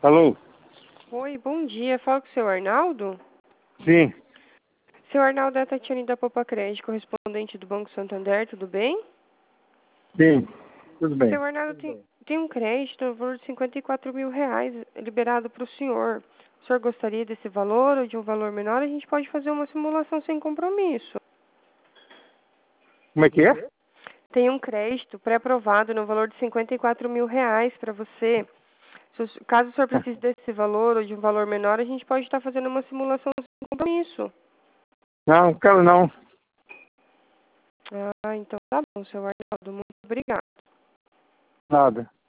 Alô? Oi, bom dia. Fala com o seu Arnaldo? Sim, Seu Arnaldo é a Tatiane da Popa Crédito, correspondente do Banco Santander, tudo bem? sim, tudo bem. Seu Arnaldo tem um crédito no valor de R$ 54.000 liberado para o senhor. O senhor gostaria desse valor ou de um valor menor? A gente pode fazer uma simulação sem compromisso. Como é que é? Tem um crédito pré-aprovado no valor de R$ 54.000 para você. Caso o senhor precise desse valor ou de um valor menor, a gente pode estar fazendo uma simulação sem compromisso. Não, quero não. Ah, então tá bom, seu Arnaldo. Muito obrigada. Nada.